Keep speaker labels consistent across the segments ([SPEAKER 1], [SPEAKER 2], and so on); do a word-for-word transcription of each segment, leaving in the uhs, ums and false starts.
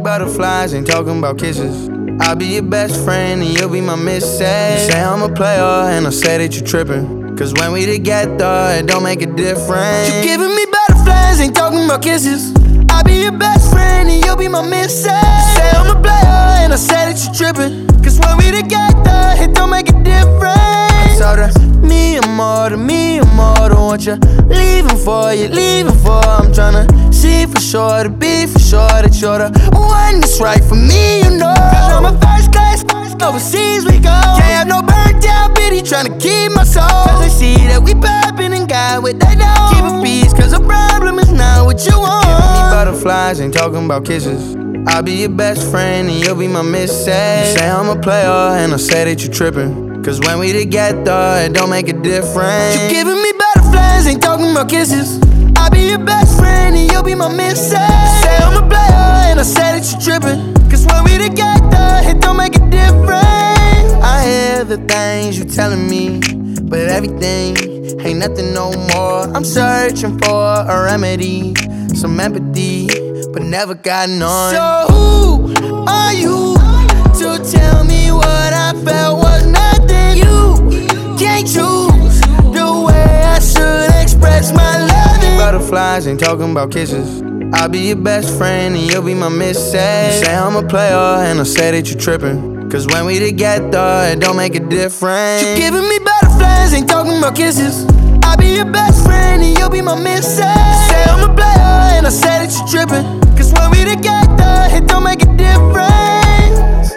[SPEAKER 1] butterflies, ain't talking about kisses. I'll be your best friend and you'll be my missus. You say I'm a player and I say that you trippin', cause when we together, it don't make a difference. You giving me butterflies, ain't talking about kisses. I'll be your best friend and you'll be my missus. You say I'm a player and I say that you trippin', cause when we together, it don't make a difference. I told her, me amor, me amor, want you leaving for you, leaving for. I'm tryna see for sure, to be for sure that you're the one that's right for me, you know. Cause I'm a first class, overseas we go. Can't have no burnt down bitty tryna keep my soul. Cause I see that we poppin' and got what they know. Keep it peace, cause the problem is not what you want. Giving me butterflies, ain't talking about kisses. I'll be your best friend and you'll be my missus. You say I'm a player and I say that you trippin', cause when we together, it don't make a difference. You giving me butterflies, ain't talking about kisses. I'll be your best friend and you'll be my missus. Say I'm a player and I say that you trippin', cause when we together, it don't make a difference. I hear the things you telling me, but everything ain't nothing no more. I'm searching for a remedy, some empathy, but never got none. So who are you to tell me what I felt was nothing? You can't choose the way I should express my loving. Butterflies, ain't talking about kisses. I'll be your best friend and you'll be my missus. You say I'm a player and I say that you trippin', cause when we together, it don't make a difference. You giving me butterflies, ain't talking about kisses. I'll be your best friend and you'll be my missus. You say I'm a player and I say that you trippin', cause when we together, it don't make a difference.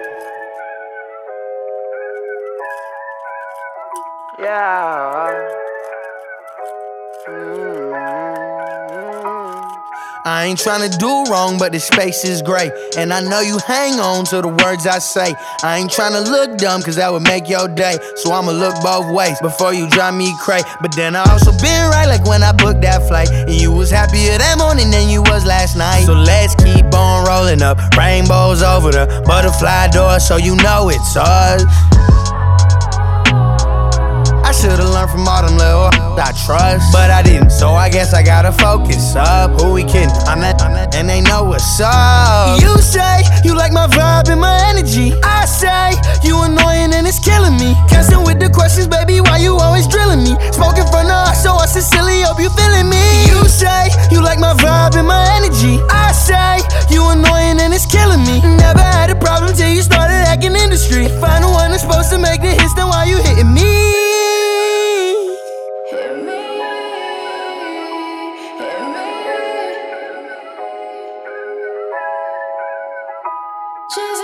[SPEAKER 1] Yeah. Mm-hmm. I ain't tryna do wrong, but this space is great, and I know you hang on to the words I say. I ain't tryna look dumb, cause that would make your day, so I'ma look both ways before you drive me crazy. But then I also been right, like when I booked that flight, and you was happier that morning than you was last night. So let's keep on rolling up, rainbows over the butterfly door, so you know it's us. I should've learned from all them little I trust, but I didn't, so I guess I gotta focus up. Who we kidding? I'm not, I'm not, and they know what's up. You say you like my vibe and my energy. I say you annoying and it's killing me. Casting with the questions, baby, why you always drilling me? Smoking from the heart, so I sincerely hope you feeling me. You say you like my vibe and my energy. I say you annoying and it's killing me. Never had a problem till you started acting industry. If I'm the one that's supposed to make the hits, then why you hitting me?
[SPEAKER 2] Just